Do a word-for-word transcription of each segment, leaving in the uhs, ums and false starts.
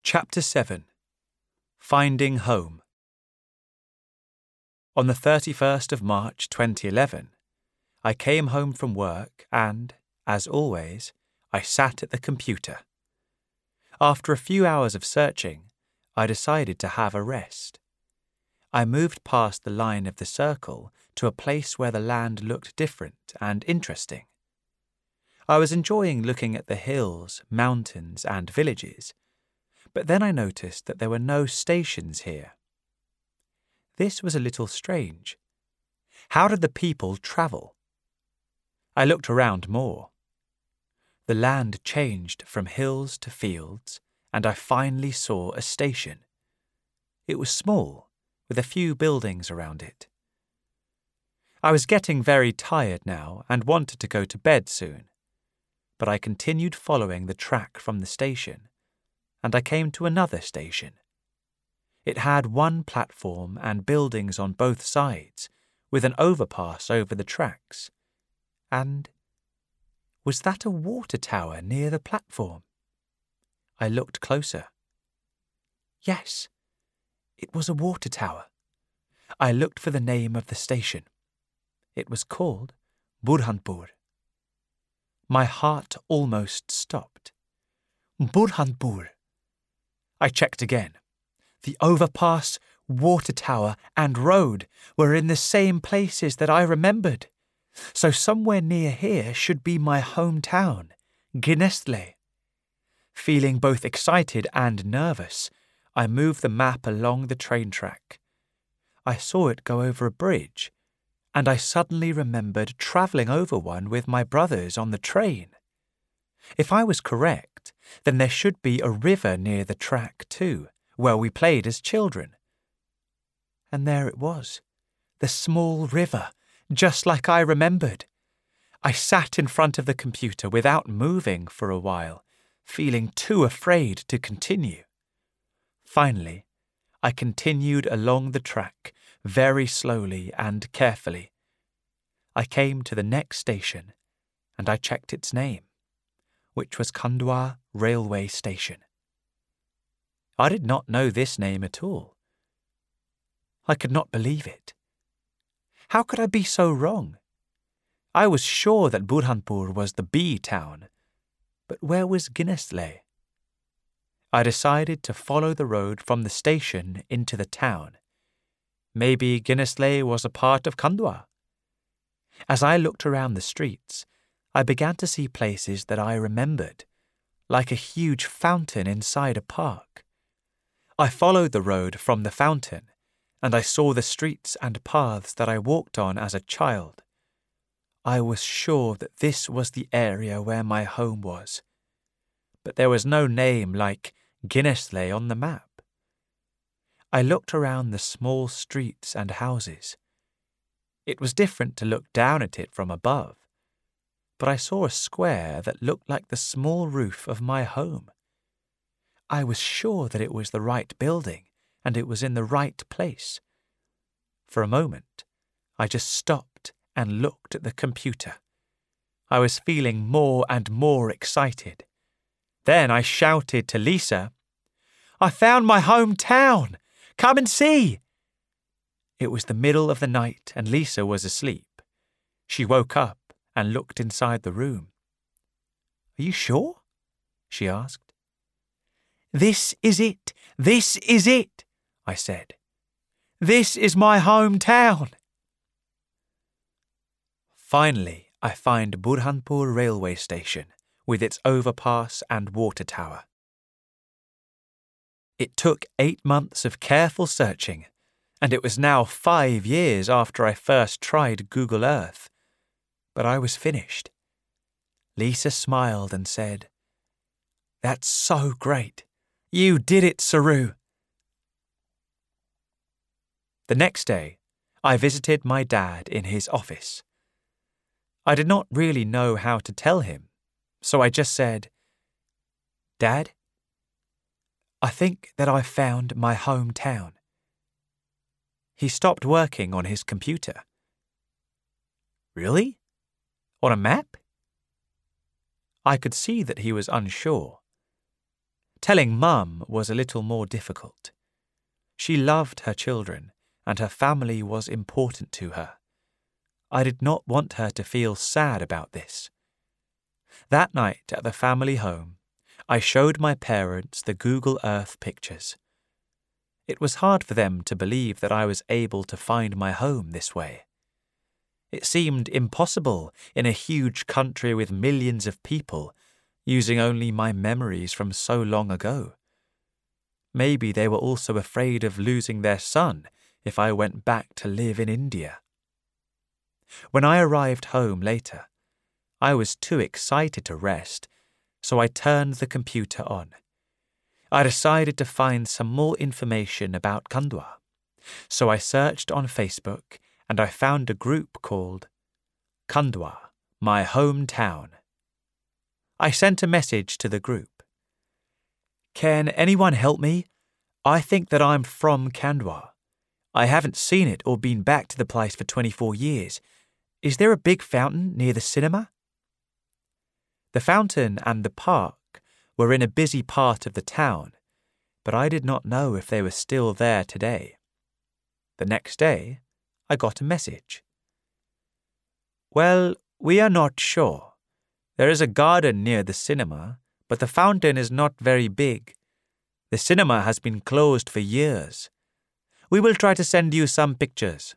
Chapter seven. Finding Home. On the thirty-first of March twenty eleven, I came home from work and, as always, I sat at the computer. After a few hours of searching, I decided to have a rest. I moved past the line of the circle to a place where the land looked different and interesting. I was enjoying looking at the hills, mountains, and villages, but then I noticed that there were no stations here. This was a little strange. How did the people travel? I looked around more. The land changed from hills to fields, and I finally saw a station. It was small, with a few buildings around it. I was getting very tired now and wanted to go to bed soon, but I continued following the track from the station, and I came to another station. It had one platform and buildings on both sides, with an overpass over the tracks. And was that a water tower near the platform? I looked closer. Yes, it was a water tower. I looked for the name of the station. It was called Burhanpur. My heart almost stopped. Burhanpur. I checked again. The overpass, water tower, and road were in the same places that I remembered. So somewhere near here should be my hometown, Ginesthle. Feeling both excited and nervous, I moved the map along the train track. I saw it go over a bridge, and I suddenly remembered travelling over one with my brothers on the train. If I was correct, then there should be a river near the track too, where we played as children. And there it was, the small river, just like I remembered. I sat in front of the computer without moving for a while, feeling too afraid to continue. Finally, I continued along the track, very slowly and carefully. I came to the next station, and I checked its name, which was Khandwa Railway Station. I did not know this name at all. I could not believe it. How could I be so wrong? I was sure that Burhanpur was the bee town, but where was Ginesthle? I decided to follow the road from the station into the town. Maybe Ginesthle was a part of Khandwa. As I looked around the streets, I began to see places that I remembered, like a huge fountain inside a park. I followed the road from the fountain, and I saw the streets and paths that I walked on as a child. I was sure that this was the area where my home was, but there was no name like Ginesthle on the map. I looked around the small streets and houses. It was different to look down at it from above, but I saw a square that looked like the small roof of my home. I was sure that it was the right building and it was in the right place. For a moment, I just stopped and looked at the computer. I was feeling more and more excited. Then I shouted to Lisa, "I found my hometown! Come and see!" It was the middle of the night and Lisa was asleep. She woke up and looked inside the room. "Are you sure?" she asked. "This is it! This is it!" I said. "This is my hometown!" Finally, I find Burhanpur Railway Station with its overpass and water tower. It took eight months of careful searching, and it was now five years after I first tried Google Earth. But I was finished. Lisa smiled and said, "That's so great. You did it, Saru." The next day, I visited my dad in his office. I did not really know how to tell him, so I just said, "Dad, I think that I found my hometown." He stopped working on his computer. "Really? On a map?" I could see that he was unsure. Telling Mum was a little more difficult. She loved her children, and her family was important to her. I did not want her to feel sad about this. That night at the family home, I showed my parents the Google Earth pictures. It was hard for them to believe that I was able to find my home this way. It seemed impossible in a huge country with millions of people, using only my memories from so long ago. Maybe they were also afraid of losing their son if I went back to live in India. When I arrived home later, I was too excited to rest, so I turned the computer on. I decided to find some more information about Khandwa, so I searched on Facebook and I found a group called Khandwa, My Hometown. I sent a message to the group. Can anyone help me? I think that I'm from Khandwa. I haven't seen it or been back to the place for twenty-four years. Is there a big fountain near the cinema? The fountain and the park were in a busy part of the town, but I did not know if they were still there today. The next day, I got a message. Well, we are not sure. There is a garden near the cinema, but the fountain is not very big. The cinema has been closed for years. We will try to send you some pictures.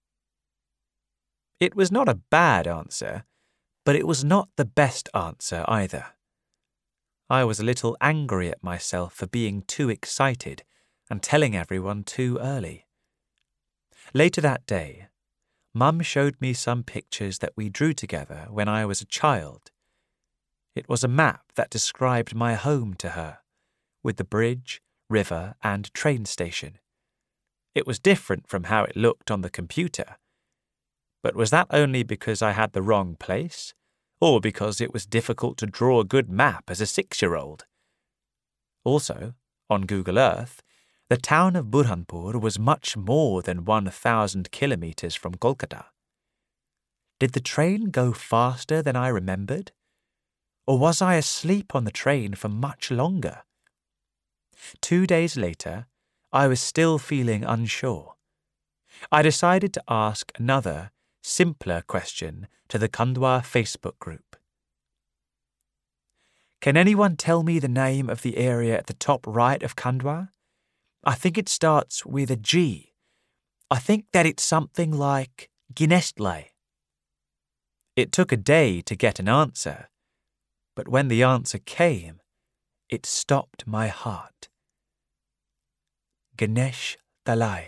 It was not a bad answer, but it was not the best answer either. I was a little angry at myself for being too excited and telling everyone too early. Later that day, Mum showed me some pictures that we drew together when I was a child. It was a map that described my home to her, with the bridge, river, and train station. It was different from how it looked on the computer. But was that only because I had the wrong place, or because it was difficult to draw a good map as a six-year-old? Also, on Google Earth, the town of Burhanpur was much more than one thousand kilometres from Kolkata. Did the train go faster than I remembered? Or was I asleep on the train for much longer? Two days later, I was still feeling unsure. I decided to ask another, simpler question to the Khandwa Facebook group. Can anyone tell me the name of the area at the top right of Khandwa? I think it starts with a G. I think that it's something like Ginestlai. It took a day to get an answer, but when the answer came, it stopped my heart. Ganesh Talai.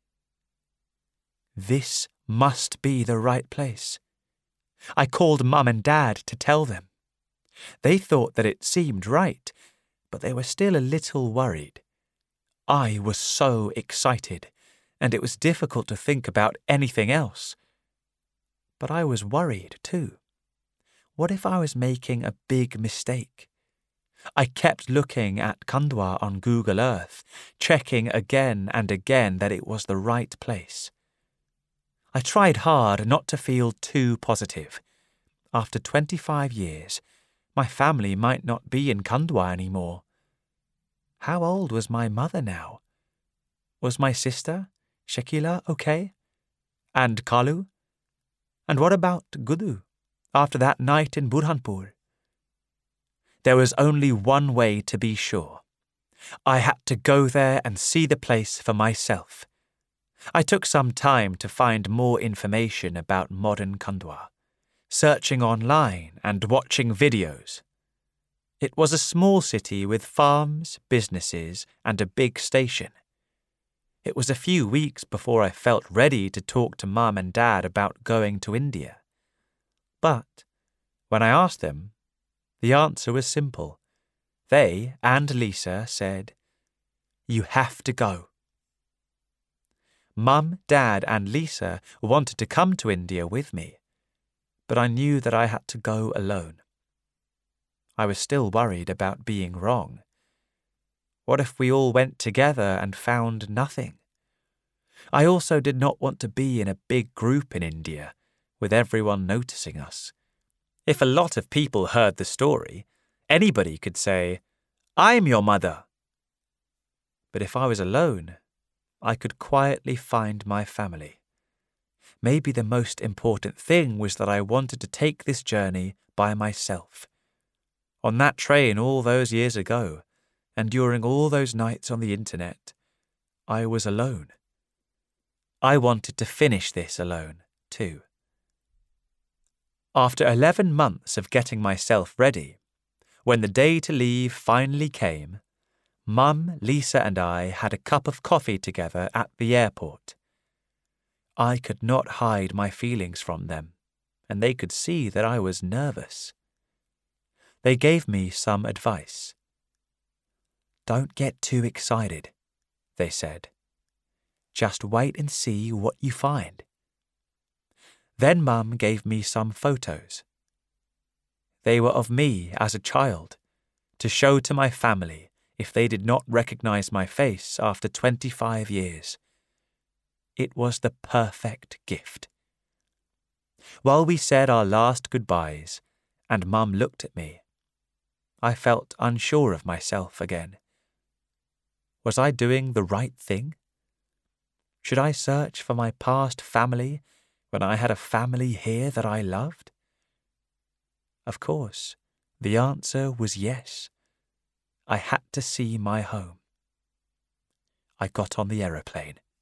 This must be the right place. I called Mum and Dad to tell them. They thought that it seemed right, but they were still a little worried. I was so excited, and it was difficult to think about anything else. But I was worried too. What if I was making a big mistake? I kept looking at Khandwa on Google Earth, checking again and again that it was the right place. I tried hard not to feel too positive. After twenty-five years, my family might not be in Khandwa anymore. How old was my mother now? Was my sister, Shakila, okay? And Kalu? And what about Gudu, after that night in Burhanpur? There was only one way to be sure. I had to go there and see the place for myself. I took some time to find more information about modern Khandwa, searching online and watching videos. It was a small city with farms, businesses, and a big station. It was a few weeks before I felt ready to talk to Mum and Dad about going to India. But when I asked them, the answer was simple. They and Lisa said, "You have to go." Mum, Dad, and Lisa wanted to come to India with me, but I knew that I had to go alone. I was still worried about being wrong. What if we all went together and found nothing? I also did not want to be in a big group in India, with everyone noticing us. If a lot of people heard the story, anybody could say, I'm your mother. But if I was alone, I could quietly find my family. Maybe the most important thing was that I wanted to take this journey by myself. On that train all those years ago, and during all those nights on the internet, I was alone. I wanted to finish this alone, too. After eleven months of getting myself ready, when the day to leave finally came, Mum, Lisa and I had a cup of coffee together at the airport. I could not hide my feelings from them, and they could see that I was nervous. They gave me some advice. Don't get too excited, they said. Just wait and see what you find. Then Mum gave me some photos. They were of me as a child, to show to my family if they did not recognize my face after twenty-five years. It was the perfect gift. While we said our last goodbyes, and Mum looked at me, I felt unsure of myself again. Was I doing the right thing? Should I search for my past family when I had a family here that I loved? Of course, the answer was yes. I had to see my home. I got on the aeroplane.